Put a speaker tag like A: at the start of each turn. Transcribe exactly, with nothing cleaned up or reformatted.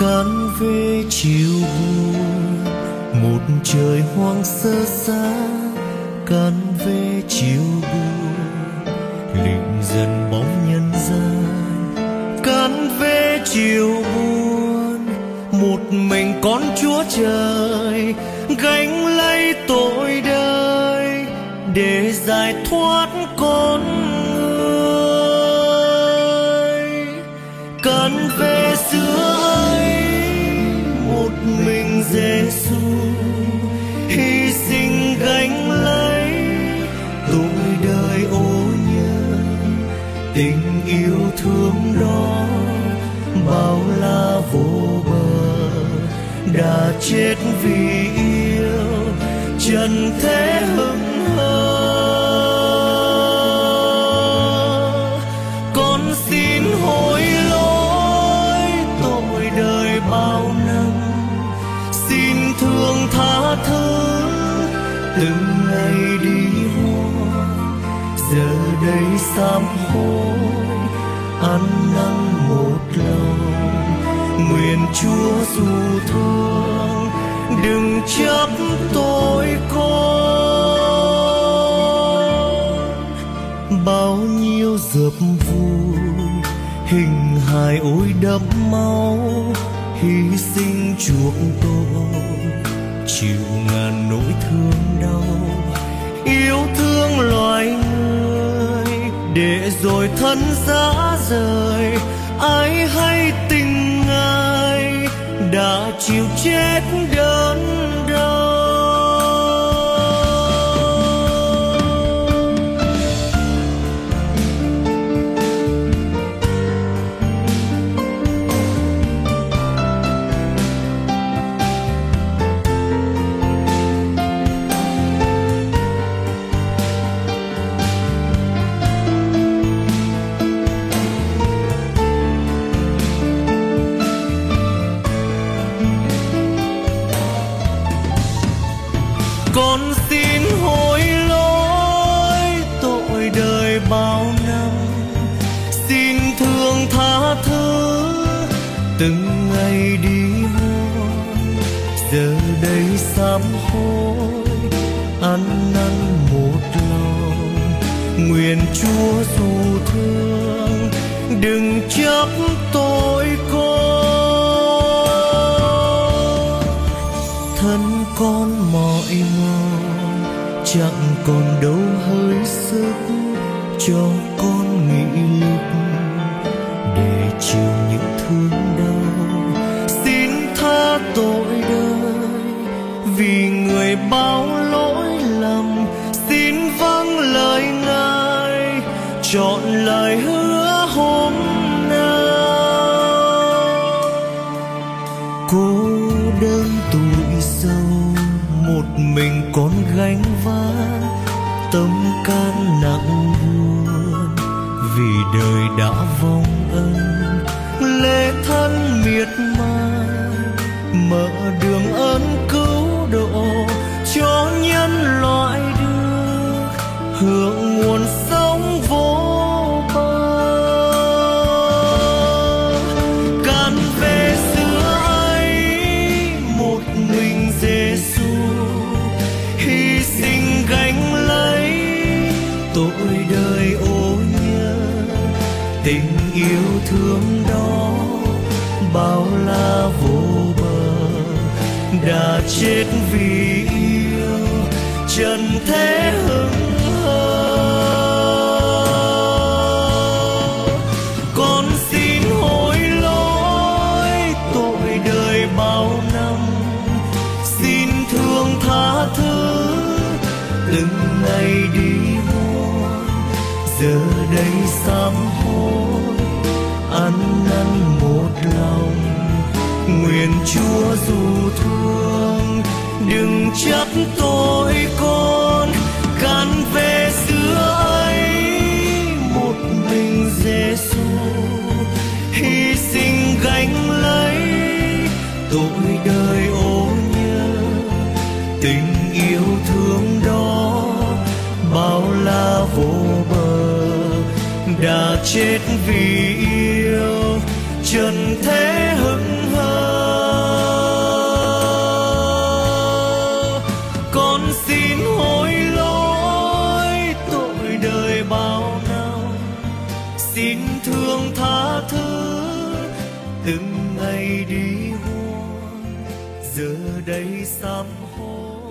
A: cán về chiều buồn, một trời hoang sơ xa. Cán về chiều buồn, lịnh dần bóng nhân gian. Cán về chiều buồn, một mình con Chúa Trời gánh lấy tội đời để giải thoát con người. Cán về xưa ấy, một mình Giêsu hy sinh gánh lấy tội đời ô nhơ. Tình yêu thương đó bao la vô bờ, đã chết vì yêu trần thế hững hờ. Con xin hối lỗi tội đời bao năm, xin thương tha thứ từng ngày đi hoa. Giờ đây sám hối ăn năn một lòng, nguyện Chúa dù thương đừng chấp tội con. Bao nhiêu dập vui hình hài ôi đẫm máu, hy sinh chuộc tôi chịu ngàn nỗi thương đau. Yêu thương loài người để rồi thân giá rời, ai hay tình Ngài đã chịu chết đớn đau. Con xin hối lỗi tội đời bao năm, xin thương tha thứ từng ngày đi hoang. Giờ đây sám hối ăn năn một lòng, nguyện Chúa dù thương đừng chấp tội con. Thân con mỏi mòn chẳng còn đâu hơi sức, cho con nghị lực để chịu những thương đau. Xin tha tội đời vì người bao lỗi lầm, xin vâng lời Ngài chọn lời hứa hôm nay. Cô đơn tuổi sâu một mình con gánh vác, tâm can nặng buồn vì đời đã vong ân. Lệ thân miệt mài mở đường ơn cứu độ cho nhân loại được hưởng nguồn sống vô bờ. Cán về xưa ấy, một mình Giêsu hy sinh gánh lấy tội đời ô nhơ. Tình yêu thương đó bao la vô bờ, đã chết vì yêu trần thế hững hờ. Con xin hối lỗi tội đời bao năm, xin thương tha thứ từng ngày đi hoang. Giờ đây sám hối ăn năn một lòng, nguyện Chúa dù thương đừng chấp tội con. Cán về xưa ấy, một mình Giêsu hy sinh gánh lấy tội đời ô nhơ. Tình yêu thương đó bao la vô bờ, đã chết vì yêu trần thế hững hờ. từng ngày đi hoa giờ đây sám hối.